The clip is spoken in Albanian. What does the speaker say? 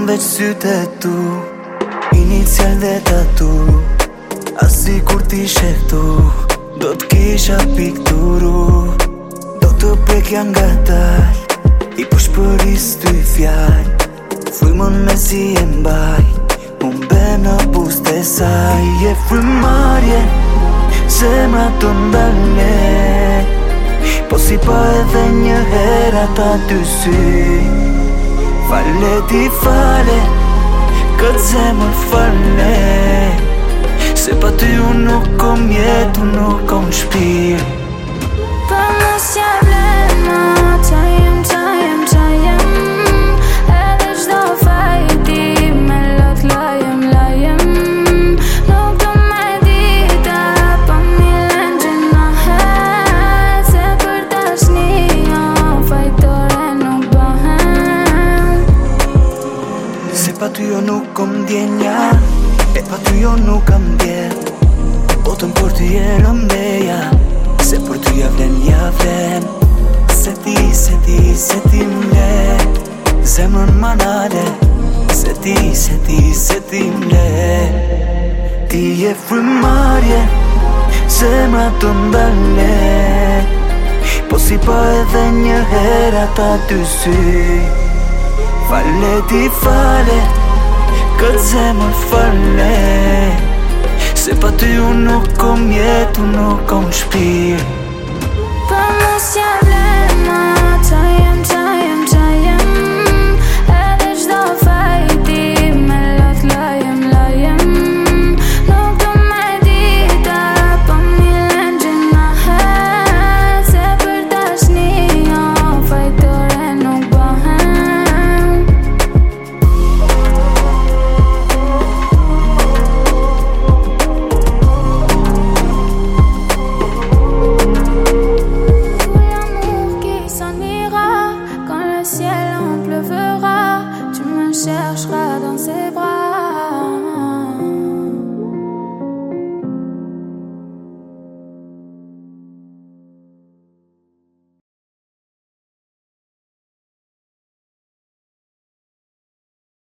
veç sytë e tu, inicial dhe tatu. Asi kur t'ishe këtu, do t'kisha pikturu. Do të prekja nga dal, i përshpëris ty fjall. Frymën me si e mbaj, unë be në buzë të saj. Je frymarje, zemra të ndale, po si pa edhe një her ata dy sy. Fale ti fale, këtë zemër fale, se pa ty unë nuk kom jetë, unë nuk kom shpirë. Pa mos ja blema, qa jem edhe çdo fajti me lot lajem. Nuk do me dita, pa milen gjinahet, se për tashni jo fajtore nuk bëhen. Se pa ty jo nuk kom djenja, e pa ty jo nuk kam djet. Botën për ty e rëmbeja, se për ty javlen. Se ti mle, zemrën manale. Se ti mle. Ti je frymarje, zemra të ndale, po si pa edhe një her ata dy sy. Fale ti fale, këtë zemër fale, se pa ty unë nuk kom jetë, unë nuk kom shpirë. Pa mos ja blema, qa jem edhe çdo fajti me lot lajem. Nuk do me dita, pa milen gjinahet, se për tashni jo fajtore nuk bëhen. Quand le ciel en pleuvera, tu me chercheras dans ses bras.